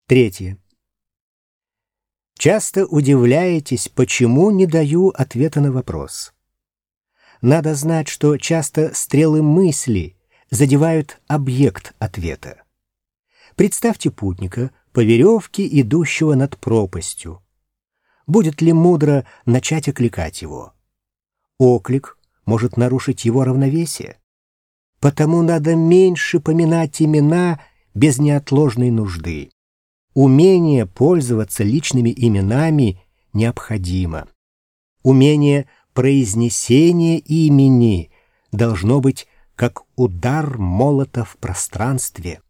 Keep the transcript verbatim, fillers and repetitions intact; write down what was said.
Третье. Часто удивляетесь, почему не даю ответа на вопрос. Надо знать, что часто стрелы мысли задевают объект ответа. Представьте путника по веревке, идущего над пропастью. Будет ли мудро начать окликать его? Оклик может нарушить его равновесие. Потому надо меньше поминать имена без неотложной нужды. Умение пользоваться личными именами необходимо. Умение произнесения имени должно быть как удар молота в пространстве.